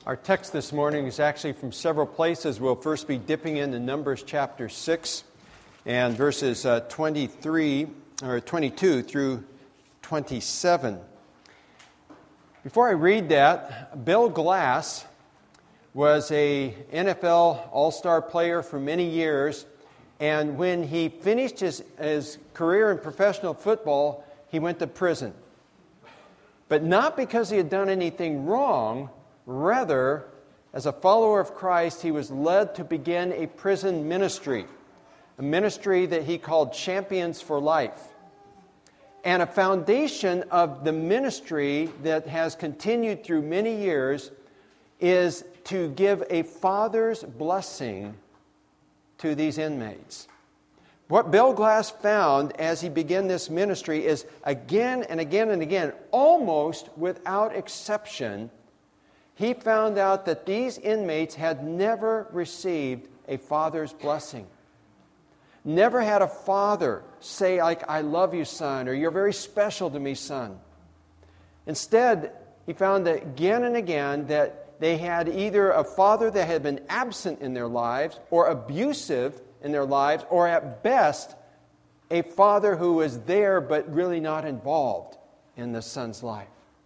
Our text this morning is actually from several places. We'll first be dipping into Numbers chapter 6 and verses 22 through 27. Before I read that, Bill Glass was a NFL All-Star player for many years, and when he finished his career in professional football, he went to prison. But not because he had done anything wrong. Rather, as a follower of Christ, he was led to begin a prison ministry, a ministry that he called Champions for Life. And a foundation of the ministry that has continued through many years is to give a father's blessing to these inmates. What Bill Glass found as he began this ministry is again and again and again, almost without exception, he found out that these inmates had never received a father's blessing. Never had a father say, like, "I love you, son," or "You're very special to me, son." Instead, he found that again and again that they had either a father that had been absent in their lives or abusive in their lives, or at best, a father who was there but really not involved in the son's life.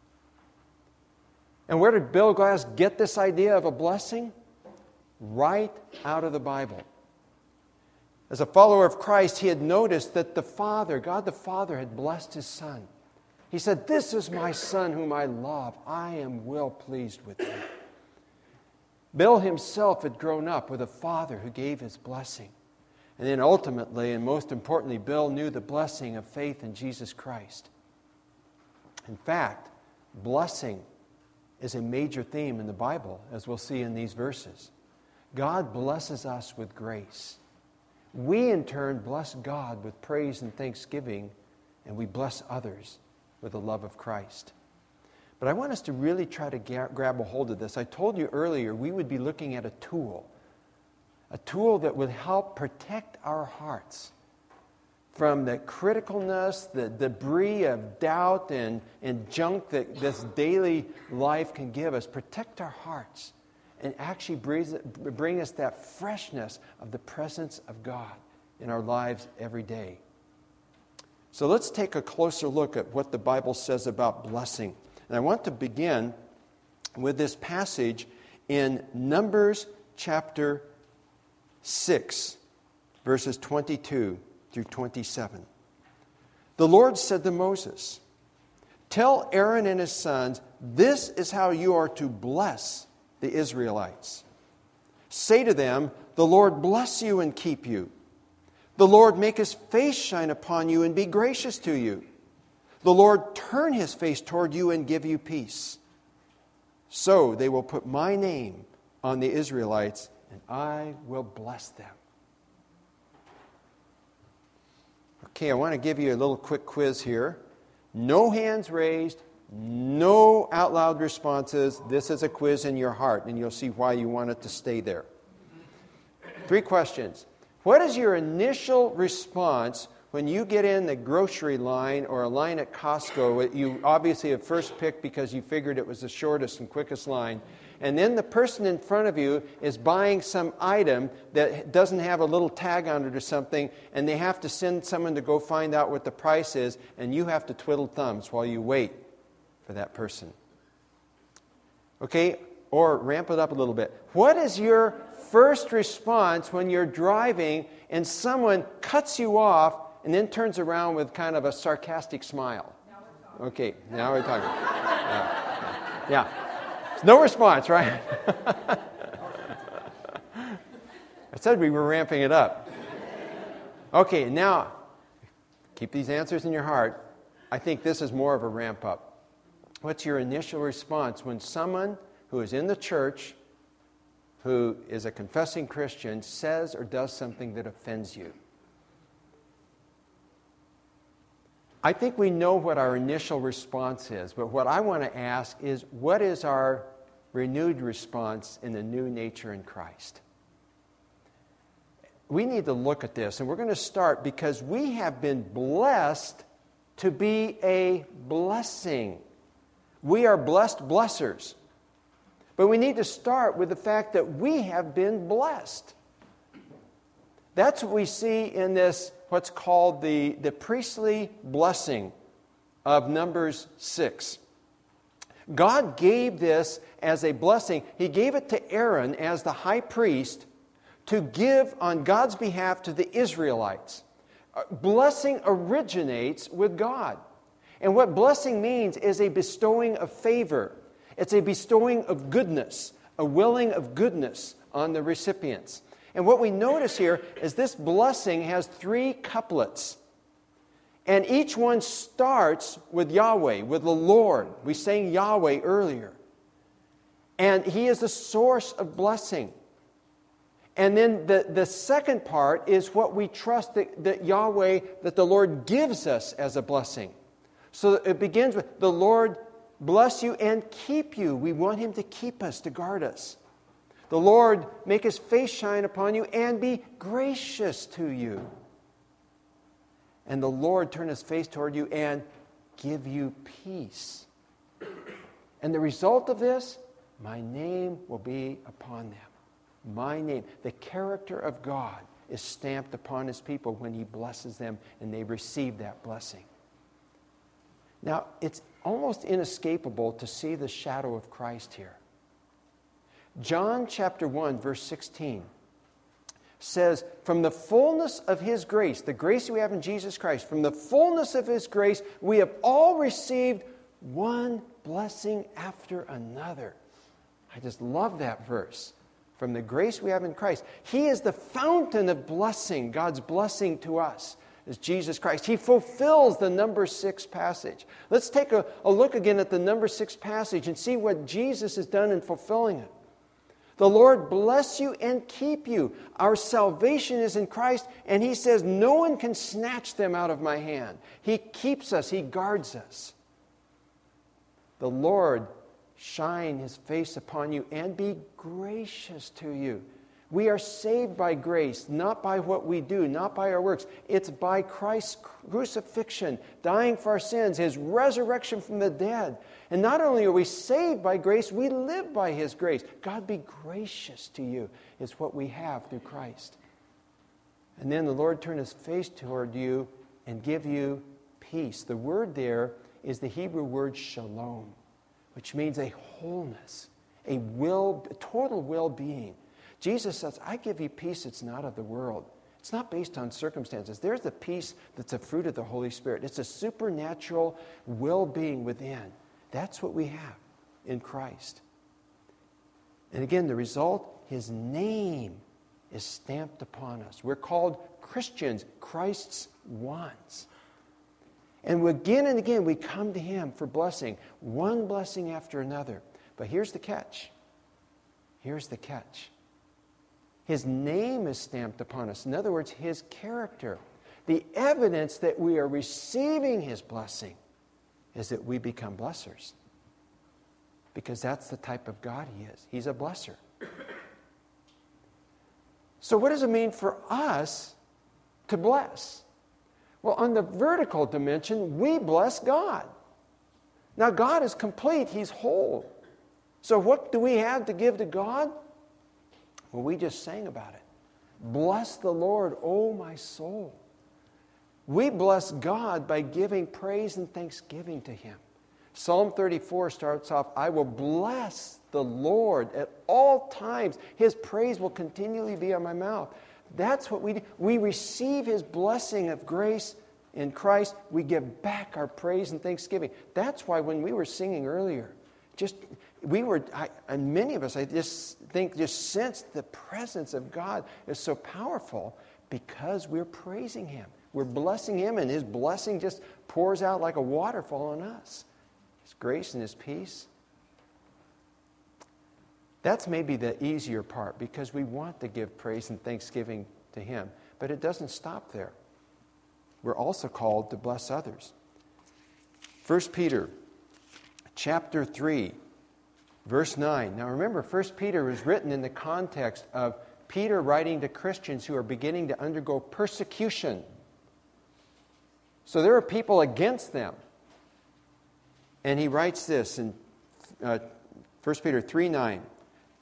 And where did Bill Glass get this idea of a blessing? Right out of the Bible. As a follower of Christ, he had noticed that the Father, God the Father, had blessed His Son. He said, "This is my Son whom I love. I am well pleased with Him." Bill himself had grown up with a father who gave his blessing. And then ultimately, and most importantly, Bill knew the blessing of faith in Jesus Christ. In fact, blessing is a major theme in the Bible, as we'll see in these verses. God blesses us with grace. We, in turn, bless God with praise and thanksgiving, and we bless others with the love of Christ. But I want us to really try to grab a hold of this. I told you earlier we would be looking at a tool that would help protect our hearts from the criticalness, the debris of doubt and junk that this daily life can give us. Protect our hearts and actually bring us that freshness of the presence of God in our lives every day. So let's take a closer look at what the Bible says about blessing. And I want to begin with this passage in Numbers chapter 6, verses 22 through 27. The Lord said to Moses, "Tell Aaron and his sons, this is how you are to bless the Israelites. Say to them, the Lord bless you and keep you. The Lord make His face shine upon you and be gracious to you. The Lord turn His face toward you and give you peace. So they will put my name on the Israelites, and I will bless them." Okay, I want to give you a little quick quiz here. No hands raised, no out loud responses. This is a quiz in your heart, and you'll see why you want it to stay there. 3 questions. What is your initial response when you get in the grocery line or a line at Costco? You obviously have first picked because you figured it was the shortest and quickest line. And then the person in front of you is buying some item that doesn't have a little tag on it or something, and they have to send someone to go find out what the price is, and you have to twiddle thumbs while you wait for that person. Okay? Or ramp it up a little bit. What is your first response when you're driving and someone cuts you off and then turns around with kind of a sarcastic smile? Okay, now we're talking. Yeah. No response, right? I said we were ramping it up. Okay, now, keep these answers in your heart. I think this is more of a ramp up. What's your initial response when someone who is in the church, who is a confessing Christian, says or does something that offends you? I think we know what our initial response is, but what I want to ask is, what is our renewed response in the new nature in Christ? We need to look at this, and we're going to start because we have been blessed to be a blessing. We are blessed blessers. But we need to start with the fact that we have been blessed. That's what we see in this, what's called the priestly blessing of Numbers 6. God gave this as a blessing. He gave it to Aaron as the high priest to give on God's behalf to the Israelites. Blessing originates with God. And what blessing means is a bestowing of favor. It's a bestowing of goodness, a willing of goodness on the recipients. And what we notice here is this blessing has 3 couplets. And each one starts with Yahweh, with the Lord. We sang Yahweh earlier. And He is the source of blessing. And then the second part is what we trust that Yahweh, that the Lord gives us as a blessing. So it begins with, the Lord bless you and keep you. We want Him to keep us, to guard us. The Lord make His face shine upon you and be gracious to you. And the Lord turn His face toward you and give you peace. And the result of this, my name will be upon them. My name, the character of God is stamped upon His people when He blesses them and they receive that blessing. Now, it's almost inescapable to see the shadow of Christ here. John chapter 1, verse 16 says, from the fullness of His grace, the grace we have in Jesus Christ, from the fullness of His grace, we have all received one blessing after another. I just love that verse. From the grace we have in Christ. He is the fountain of blessing, God's blessing to us, is Jesus Christ. He fulfills the number 6 passage. Let's take a look again at the number 6 passage and see what Jesus has done in fulfilling it. The Lord bless you and keep you. Our salvation is in Christ, and He says, no one can snatch them out of my hand. He keeps us. He guards us. The Lord shine His face upon you and be gracious to you. We are saved by grace, not by what we do, not by our works. It's by Christ's crucifixion, dying for our sins, His resurrection from the dead. And not only are we saved by grace, we live by His grace. God be gracious to you is what we have through Christ. And then the Lord turn His face toward you and give you peace. The word there is the Hebrew word shalom, which means a wholeness, a total well-being. Jesus says, I give you peace that's not of the world. It's not based on circumstances. There's the peace that's a fruit of the Holy Spirit. It's a supernatural well-being within. That's what we have in Christ. And again, the result, His name is stamped upon us. We're called Christians, Christ's ones. And again and again, we come to Him for blessing, one blessing after another. But here's the catch. Here's the catch. His name is stamped upon us. In other words, His character. The evidence that we are receiving His blessing is that we become blessers. Because that's the type of God He is. He's a blesser. So what does it mean for us to bless? Well, on the vertical dimension, we bless God. Now, God is complete. He's whole. So what do we have to give to God? Well, we just sang about it. Bless the Lord, O my soul. We bless God by giving praise and thanksgiving to Him. Psalm 34 starts off, I will bless the Lord at all times. His praise will continually be on my mouth. That's what we do. We receive His blessing of grace in Christ. We give back our praise and thanksgiving. That's why when we were singing earlier, and many of us, I just sensed the presence of God is so powerful because we're praising Him. We're blessing Him, and His blessing just pours out like a waterfall on us. His grace and His peace. That's maybe the easier part because we want to give praise and thanksgiving to Him. But it doesn't stop there. We're also called to bless others. 1 Peter chapter 3, verse 9. Now remember, 1 Peter was written in the context of Peter writing to Christians who are beginning to undergo persecution. So there are people against them. And he writes this in 1 Peter 3:9.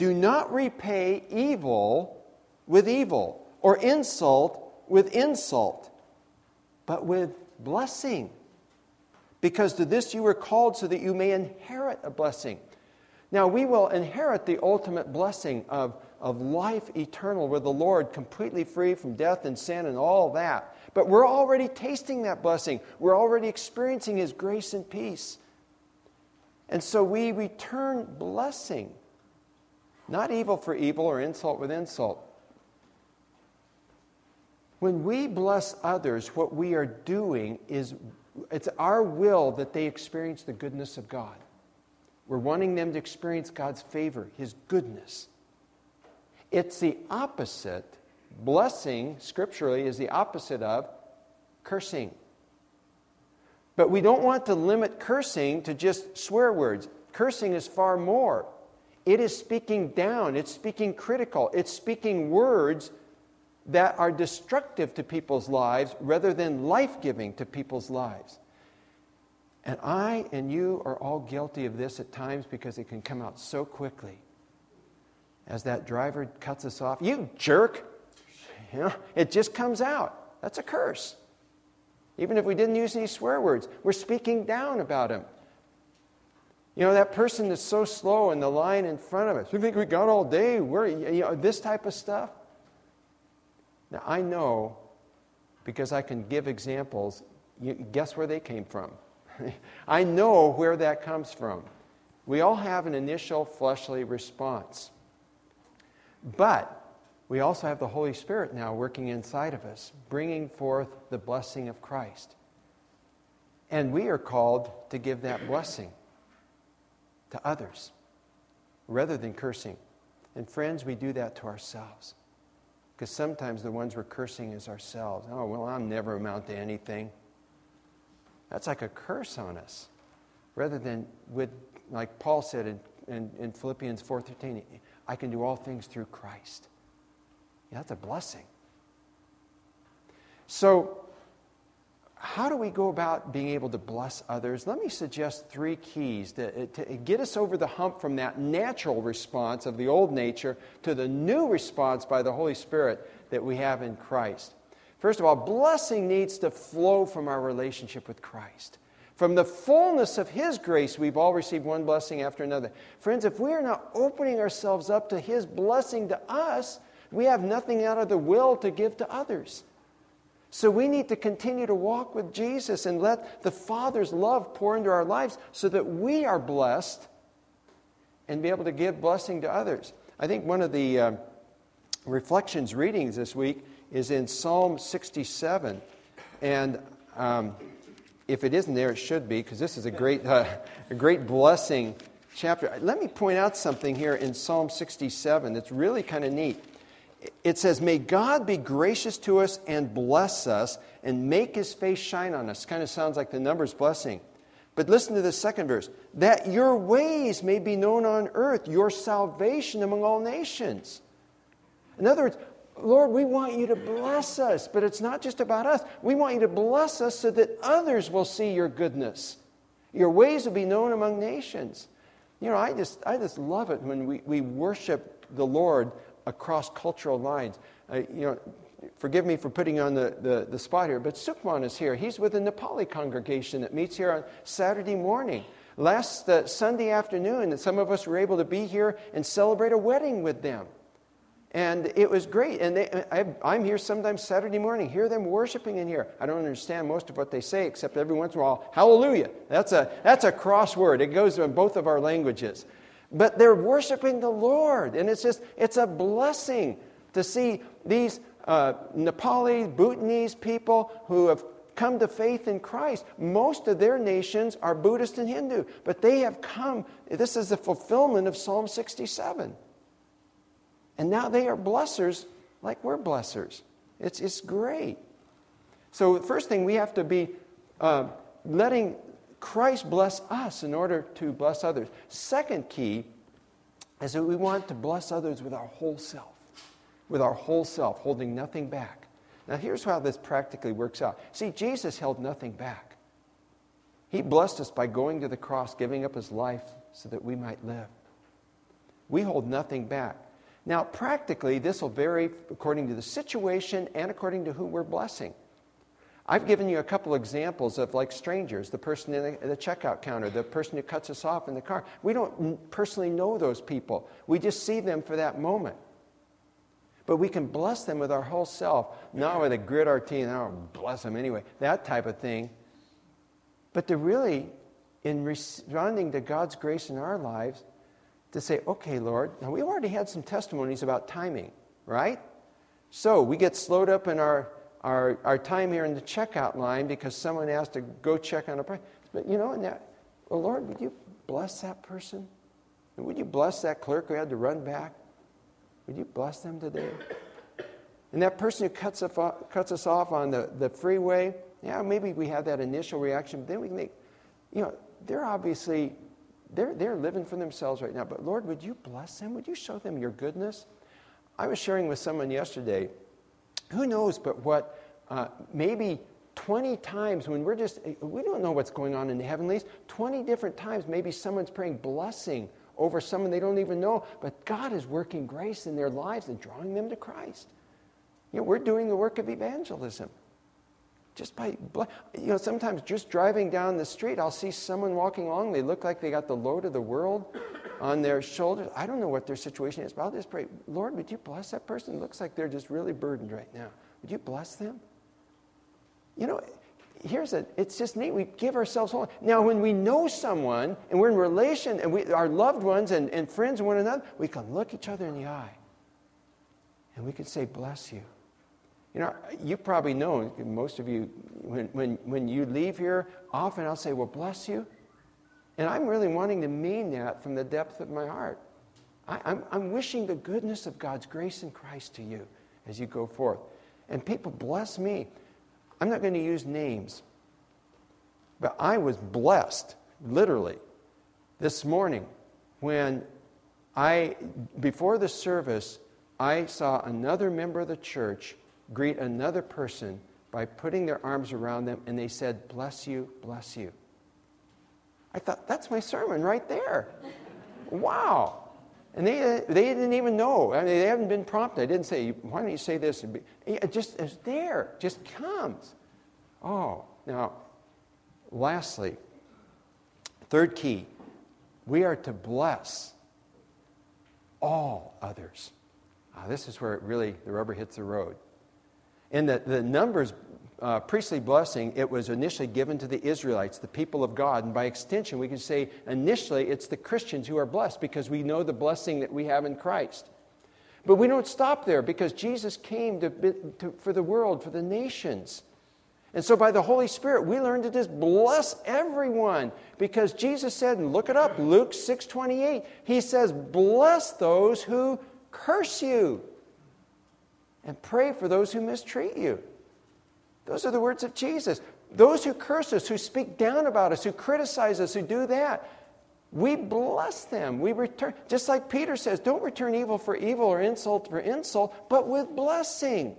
Do not repay evil with evil, or insult with insult, but with blessing. Because to this you were called, so that you may inherit a blessing. Now we will inherit the ultimate blessing of life eternal with the Lord, completely free from death and sin and all that. But we're already tasting that blessing. We're already experiencing His grace and peace. And so we return blessing. Not evil for evil or insult with insult. When we bless others, what we are doing is, it's our will that they experience the goodness of God. We're wanting them to experience God's favor, His goodness. It's the opposite. Blessing, scripturally, is the opposite of cursing. But we don't want to limit cursing to just swear words. Cursing is far more. It is speaking down. It's speaking critical. It's speaking words that are destructive to people's lives rather than life-giving to people's lives. And I and you are all guilty of this at times because it can come out so quickly. As that driver cuts us off, "You jerk!" You know, it just comes out. That's a curse. Even if we didn't use any swear words, we're speaking down about him. You know, that person that's so slow in the line in front of us. "You think we got all day?" This type of stuff. Now, I know, because I can give examples, guess where they came from? I know where that comes from. We all have an initial fleshly response. But we also have the Holy Spirit now working inside of us, bringing forth the blessing of Christ. And we are called to give that blessing to others rather than cursing. And friends, we do that to ourselves. Because sometimes the ones we're cursing is ourselves. "Oh, well, I'll never amount to anything." That's like a curse on us. Rather than with, like Paul said in Philippians 4:13, "I can do all things through Christ." Yeah, that's a blessing. So, how do we go about being able to bless others? Let me suggest 3 keys to get us over the hump from that natural response of the old nature to the new response by the Holy Spirit that we have in Christ. First of all, blessing needs to flow from our relationship with Christ. From the fullness of His grace, we've all received one blessing after another. Friends, if we are not opening ourselves up to His blessing to us, we have nothing out of the will to give to others. So we need to continue to walk with Jesus and let the Father's love pour into our lives so that we are blessed and be able to give blessing to others. I think one of the reflections readings this week is in Psalm 67. And if it isn't there, it should be, because this is a great blessing chapter. Let me point out something here in Psalm 67 that's really kind of neat. It says, "May God be gracious to us and bless us and make His face shine on us." Kind of sounds like the Numbers blessing. But listen to the second verse. "That your ways may be known on earth, your salvation among all nations." In other words, Lord, we want you to bless us, but it's not just about us. We want you to bless us so that others will see your goodness. Your ways will be known among nations. You know, I just love it when we worship the Lord across cultural lines. Forgive me for putting on the spot here, but Sukman is here. He's with the Nepali congregation that meets here on Saturday morning. Last Sunday afternoon, some of us were able to be here and celebrate a wedding with them. And it was great. And I'm here sometimes Saturday morning, hear them worshiping in here. I don't understand most of what they say, except every once in a while, hallelujah. That's a crossword. It goes in both of our languages. But they're worshiping the Lord. And it's a blessing to see these Nepali, Bhutanese people who have come to faith in Christ. Most of their nations are Buddhist and Hindu. But they have come. This is the fulfillment of Psalm 67. And now they are blessers like we're blessers. It's great. So the first thing, we have to be letting Christ bless us in order to bless others. Second key is that we want to bless others with our whole self. With our whole self, holding nothing back. Now here's how this practically works out. See, Jesus held nothing back. He blessed us by going to the cross, giving up His life so that we might live. We hold nothing back. Now, practically, this will vary according to the situation and according to who we're blessing. I've given you a couple examples of like strangers, the person in the checkout counter, the person who cuts us off in the car. We don't personally know those people. We just see them for that moment. But we can bless them with our whole self, not with a grit our teeth, oh, bless them anyway, that type of thing. But to really, in responding to God's grace in our lives, to say, okay, Lord, now we've already had some testimonies about timing, right? So we get slowed up in our time here in the checkout line because someone asked to go check on a price. But well, Lord, would you bless that person? And would you bless that clerk who had to run back? Would you bless them today? And that person who cuts us off on the freeway, yeah, maybe we have that initial reaction, but then we can think, they're obviously, they're living for themselves right now. But Lord, would you bless them? Would you show them your goodness? I was sharing with someone yesterday, who knows but what, maybe 20 times when we don't know what's going on in the heavenlies, 20 different times maybe someone's praying blessing over someone they don't even know, but God is working grace in their lives and drawing them to Christ. We're doing the work of evangelism. Just by, sometimes just driving down the street, I'll see someone walking along, they look like they got the load of the world on their shoulders. I don't know what their situation is, but I'll just pray, Lord, would you bless that person? It looks like they're just really burdened right now. Would you bless them? It's just neat. We give ourselves whole. Now, when we know someone and we're in relation and our loved ones and friends and one another, we can look each other in the eye and we can say, bless you. You probably know, most of you, when you leave here, often I'll say, well, bless you. And I'm really wanting to mean that from the depth of my heart. I'm wishing the goodness of God's grace in Christ to you as you go forth. And people bless me. I'm not going to use names, but I was blessed, literally, this morning when before the service, I saw another member of the church greet another person by putting their arms around them, and they said, bless you, bless you. I thought, that's my sermon right there. Wow. And they didn't even know. I mean, they haven't been prompted. I didn't say, why don't you say this? It's there. Just comes. Oh, now, lastly, third key, we are to bless all others. This is where the rubber hits the road. In the Numbers priestly blessing, it was initially given to the Israelites, the people of God. And by extension, we can say initially it's the Christians who are blessed because we know the blessing that we have in Christ. But we don't stop there because Jesus came for the world, for the nations. And so by the Holy Spirit, we learn to just bless everyone because Jesus said, and look it up, Luke 6:28, he says, bless those who curse you and pray for those who mistreat you. Those are the words of Jesus. Those who curse us, who speak down about us, who criticize us, who do that, we bless them. We return. Just like Peter says, don't return evil for evil or insult for insult, but with blessing.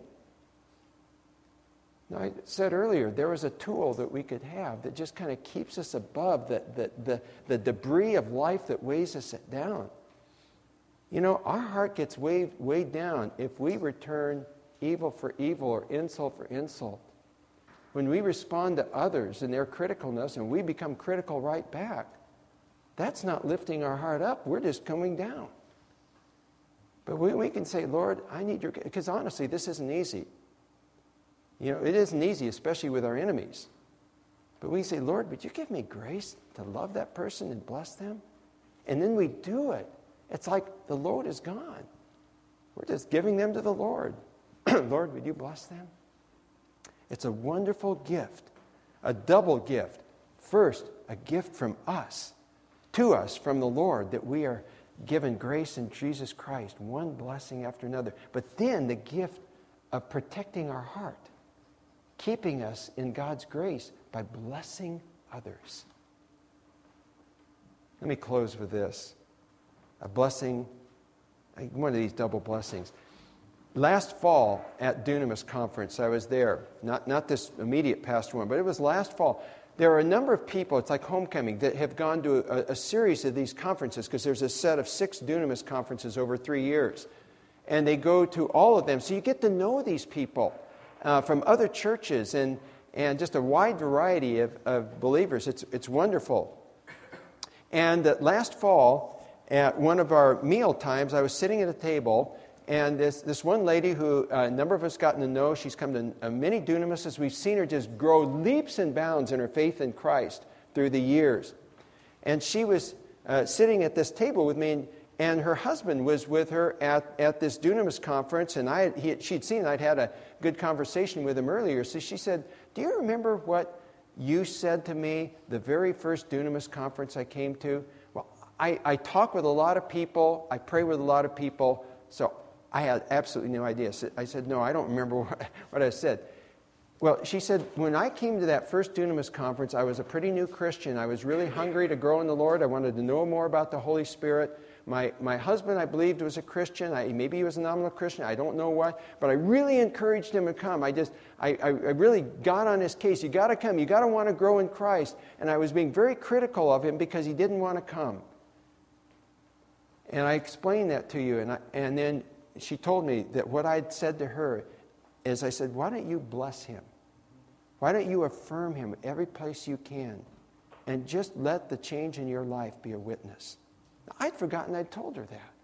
Now, I said earlier, there was a tool that we could have that just kind of keeps us above the debris of life that weighs us down. Our heart gets weighed down if we return evil for evil or insult for insult. When we respond to others and their criticalness and we become critical right back, that's not lifting our heart up. We're just coming down. But we can say, Lord, I need your... Because honestly, this isn't easy. It isn't easy, especially with our enemies. But we say, Lord, would you give me grace to love that person and bless them? And then we do it. It's like the load is gone. We're just giving them to the Lord. Lord, would you bless them? It's a wonderful gift, a double gift. First, a gift from us, to us from the Lord, that we are given grace in Jesus Christ, one blessing after another. But then the gift of protecting our heart, keeping us in God's grace by blessing others. Let me close with this. A blessing, one of these double blessings. Last fall at Dunamis Conference, I was there. Not this immediate past one, but it was last fall. there are a number of people, it's like homecoming, that have gone to a series of these conferences, because there's a set of 6 dunamis conferences over 3 years. And they go to all of them. So you get to know these people from other churches and just a wide variety of believers. It's wonderful. And last fall, at one of our meal times, I was sitting at a table, and this one lady who a number of us gotten to know, she's come to many dunamises. We've seen her just grow leaps and bounds in her faith in Christ through the years. And she was sitting at this table with me, and her husband was with her at this dunamis conference, and she'd seen I'd had a good conversation with him earlier. So she said, "Do you remember what you said to me the very first dunamis conference I came to?" Well, I talk with a lot of people. I pray with a lot of people. So I had absolutely no idea. So I said, "No, I don't remember what I said." Well, she said, "When I came to that first dunamis conference, I was a pretty new Christian. I was really hungry to grow in the Lord. I wanted to know more about the Holy Spirit. My husband, I believed, was a Christian. Maybe he was a nominal Christian. I don't know why. But I really encouraged him to come. I really got on his case. You got to come. You got to want to grow in Christ. And I was being very critical of him because he didn't want to come." And I explained that to you. And then she told me that what I'd said to her is, I said, "Why don't you bless him? Why don't you affirm him every place you can? And just let the change in your life be a witness." I'd forgotten I'd told her that.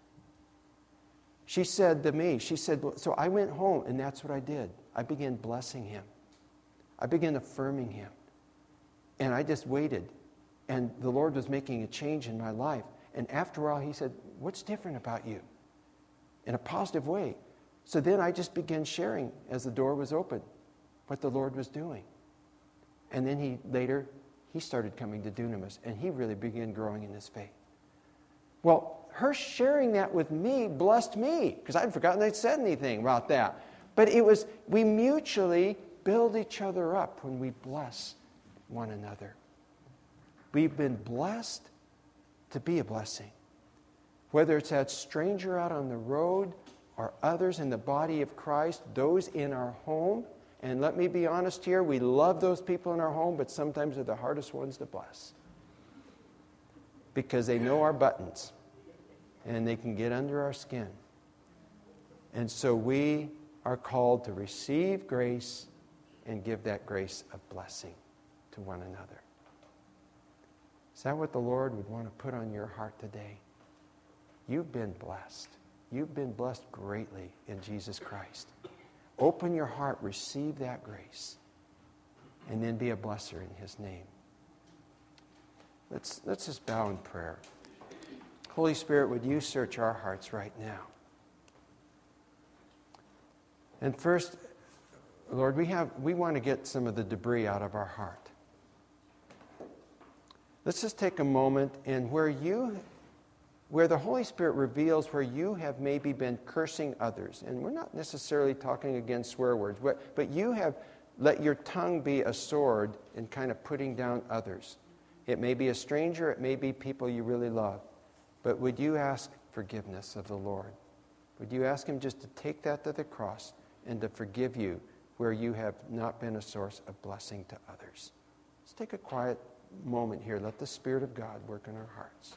She said to me, "Well, so I went home, and that's what I did. I began blessing him. I began affirming him. And I just waited. And the Lord was making a change in my life. And after a while, he said, 'What's different about you?' In a positive way. So then I just began sharing, as the door was open, what the Lord was doing. And then he started coming to Dunamis, and he really began growing in his faith. Well, her sharing that with me blessed me, because I'd forgotten I'd said anything about that. But we mutually build each other up when we bless one another. We've been blessed to be a blessing. Whether it's that stranger out on the road or others in the body of Christ, those in our home. And let me be honest here, we love those people in our home, but sometimes they're the hardest ones to bless. Because they know our buttons, and they can get under our skin. And so we are called to receive grace and give that grace of blessing to one another. Is that what the Lord would want to put on your heart today? You've been blessed. You've been blessed greatly in Jesus Christ. Open your heart, receive that grace, and then be a blesser in his name. Let's just bow in prayer. Holy Spirit, would you search our hearts right now? And first, Lord, we want to get some of the debris out of our heart. Let's just take a moment, and where the Holy Spirit reveals where you have maybe been cursing others, and we're not necessarily talking against swear words, but you have let your tongue be a sword in kind of putting down others. It may be a stranger, it may be people you really love, but would you ask forgiveness of the Lord? Would you ask him just to take that to the cross and to forgive you where you have not been a source of blessing to others? Let's take a quiet moment here. Let the Spirit of God work in our hearts.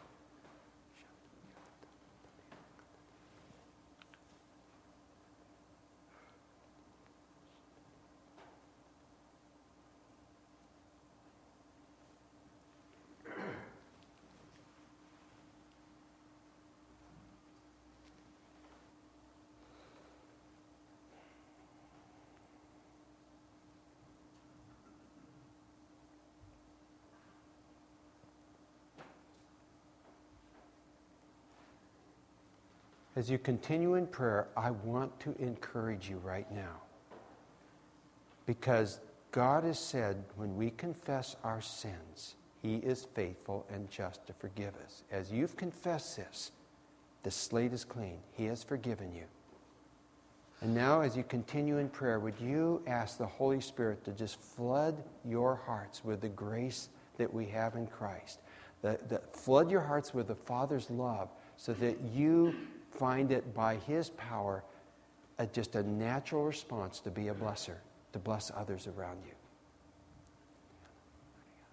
As you continue in prayer, I want to encourage you right now. Because God has said when we confess our sins, he is faithful and just to forgive us. As you've confessed this, the slate is clean. He has forgiven you. And now as you continue in prayer, would you ask the Holy Spirit to just flood your hearts with the grace that we have in Christ. Flood your hearts with the Father's love so that you find it by his power just a natural response to be a blesser, to bless others around you.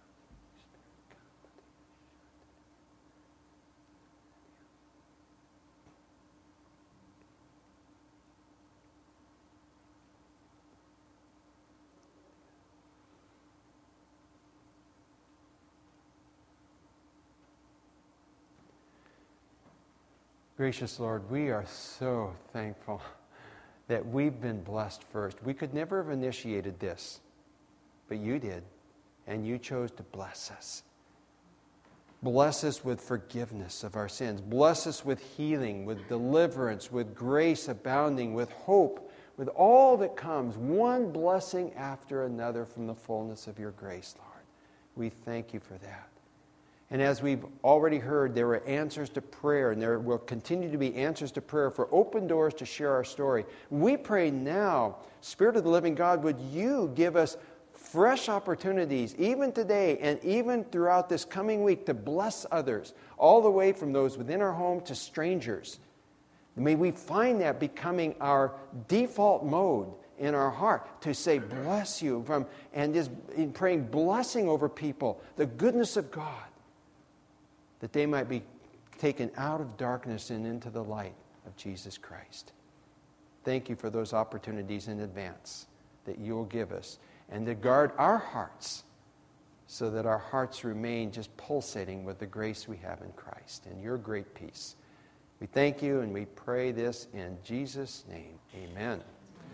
Gracious Lord, we are so thankful that we've been blessed first. We could never have initiated this, but you did, and you chose to bless us. Bless us with forgiveness of our sins. Bless us with healing, with deliverance, with grace abounding, with hope, with all that comes, one blessing after another from the fullness of your grace, Lord. We thank you for that. And as we've already heard, there are answers to prayer, and there will continue to be answers to prayer for open doors to share our story. We pray now, Spirit of the living God, would you give us fresh opportunities, even today and even throughout this coming week, to bless others, all the way from those within our home to strangers. May we find that becoming our default mode in our heart, to say, bless you, and just in praying blessing over people, the goodness of God, that they might be taken out of darkness and into the light of Jesus Christ. Thank you for those opportunities in advance that you will give us, and to guard our hearts so that our hearts remain just pulsating with the grace we have in Christ and your great peace. We thank you and we pray this in Jesus' name. Amen.